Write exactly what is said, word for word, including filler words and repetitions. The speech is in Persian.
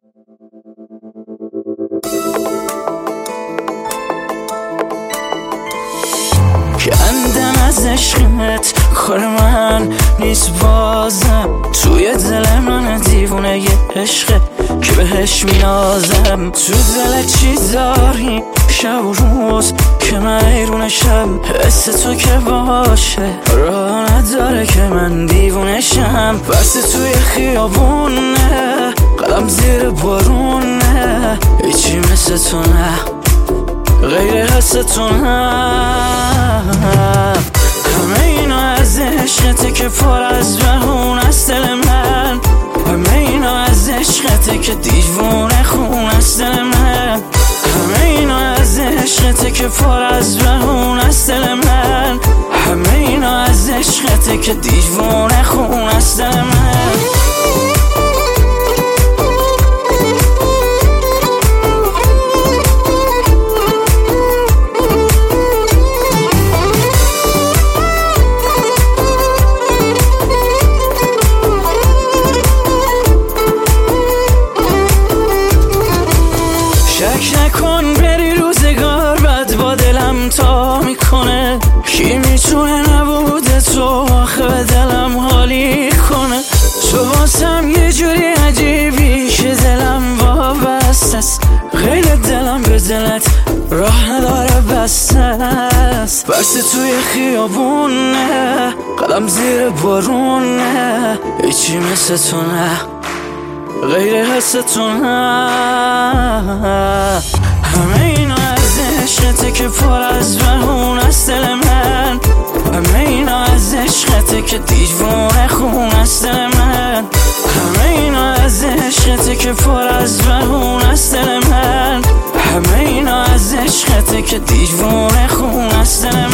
کندم از عشقت، کار من نیست بازم. توی دل من دیوونه یه عشقه که بهش مینازم. تو دل چی داری شب و روز که من ایرونشم؟ حس تو که باشه راه نداره که من دیوونشم. بس توی خیابونه قلم زیر بارونه، هیچی مثل تو نه غیر حس تو نه. همه اینا از عشقته که پر از جهون است دل من. همه اینا از عشقته که دیوونه خون است دل من. همه اینا از عشقته که پر از جهون است دل من. همه اینا از عشقته که دیوونه خون است دل من. شک نکن بری روزگار بد با دلم تا میکنه. کی میتونه نبود تو آخه به دلم حالی کنه. تو واسم یه جوری عجیبی که دلم وابسته است. غیر دلم به دلت راه نداره بسته است. بس توی خیابونه قلم زیر بارونه، هیچی مثل تو نه غیر حس تو نه. همه اینا از عشقته که پر از جهون است دل من. همه اینا از عشقته که دیوونه خون است دل من. همه اینا از عشقته که پر از جهون است دل من. همه اینا از عشقته که دیوونه خون است دل من.